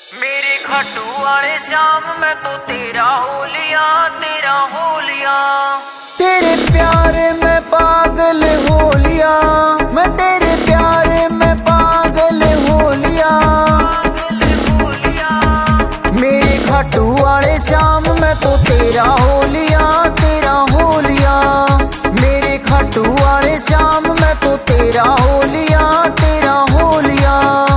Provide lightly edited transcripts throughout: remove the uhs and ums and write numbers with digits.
मेरे खाटू वाले श्याम मैं तो तेरा हो लिया, तेरा हो लिया। तेरे प्यारे में पागल हो लिया, मैं तेरे प्यारे में पागल हो लिया, पागल हो लिया। मेरे खाटू वाले श्याम मैं तो तेरा हो लिया, तेरा हो लिया। मेरे खाटू वाले श्याम मैं तो तेरा हो लिया, तेरा हो लिया।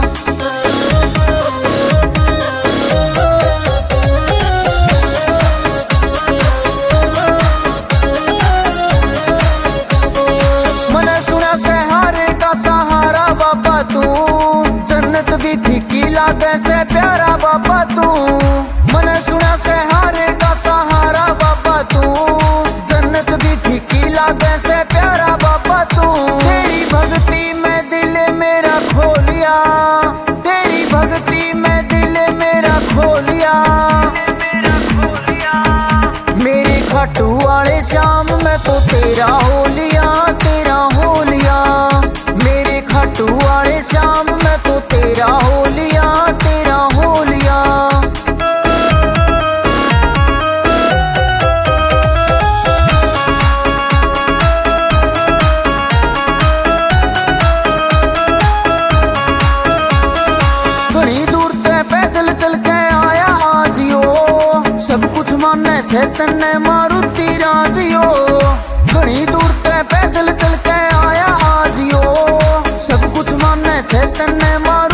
सहारा बाबा तू जन्नत भी फीकी लागे से प्यारा बाबा तू। मन सुना से हारे का सहारा बाबा तू जन्नत भी फीकी लागे से प्यारा बाबा तू। तेरी भक्ति में दिल मेरा खो लिया, तेरी भक्ति में दिल मेरा खो लिया, मेरे खाटू वाले श्याम मैं तो तेरा हो लिया, तेरा हो लिया। मेरे खाटू वाले श्याम मैं तो तेरा हो लिया, तेरा हो लिया। घनी दूर ते पैदल चल के आया आजियो, सब कुछ माने से तन्ने मारुति राजियो। घनी दूर ते पैदल चल के आया आजियो, सब कुछ माने से तन्ने मारुति